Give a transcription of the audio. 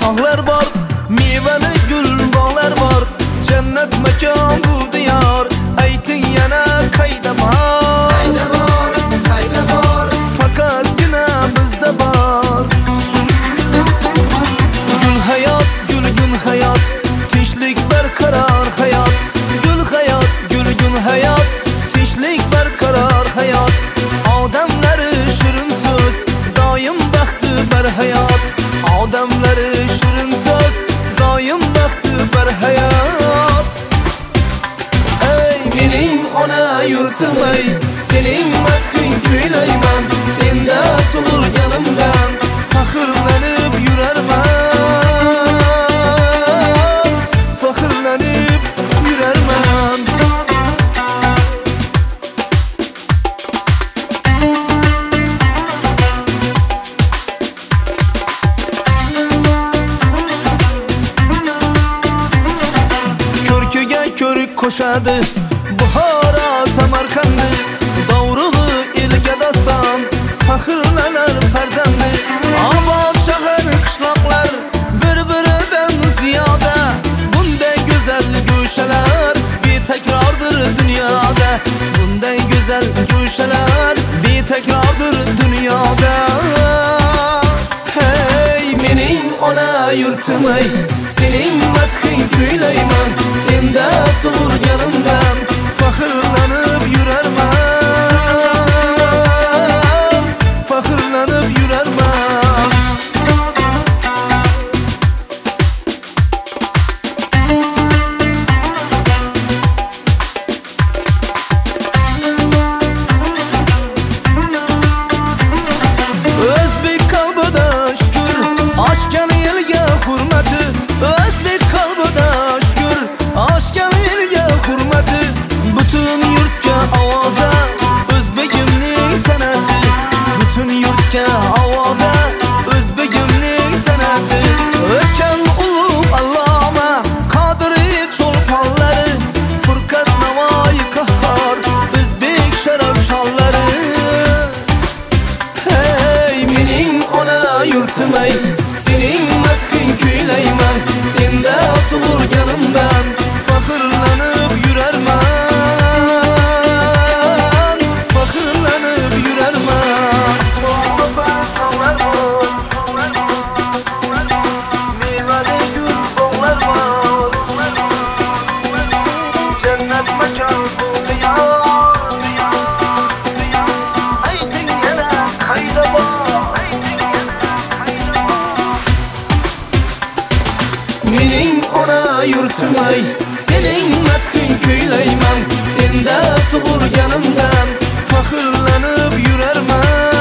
tog'lar bor, mevali gul bog'lar bor. Jannat makon bu diyor, ayting yana qayda bor? Qayda bor, qayda bor, Faqatgina bizda bor. Gul hayot, gul hayot, tinchlik barqaror hayot. Gul hayot, gul hayot, tinchlik barqaror hayot. Odamlari shirin so'z, doim baxti bar hayot. Odamlari shirin so'z, doim baxti bar hayot. Ey mening ona yurtim ey, sening madhing kuylayman. Senda tug'ilganimdan faxrlanib yurarman. Faxrlanib yurarman. Ko'rkiga ko'rik qo'shadi Buxoro Samarqandi. Dovrug'i elga doston, faxrlanar farzandi. Obod shahar qishloqlar bir-biridan ziyoda. Bunday go'zal go'shalar betakrordir dunyoda. Bunday go'zal go'shalar betakrordir dunyoda. Hey mening ona yurtim ey, sening madhing kuylayman. Senda tug'ilganimdan faxrlanib yurarman. Faxrlanib yurarman. O'zbek qalbida shukr, oshgan elga hurmati. O'zbek qalbida shukr, oshgan elga hurmati. Butun yurtga ovoza, o'zbegimning san'ati. Butun yurtga ovoza, o'zbegimning san'ati. O'tgan ulug' alloma Qodiriy cho'lponlari, Furqat Navoiy qahhor, o'zbek sharaf shollari. Hey mening ona yurtim ey, sening madhing kuylayman. Senda tug'ilganimdan faxrlanib yurarman. Faxrlanib yurarman. Mevali gul bog'lar bor. Jannat makon bu diyor. Ayting yana qayda bor? Mening ona yurtim ey, sening madhing kuylayman. Senda tug'ilganimdan faxrlanib yurarman.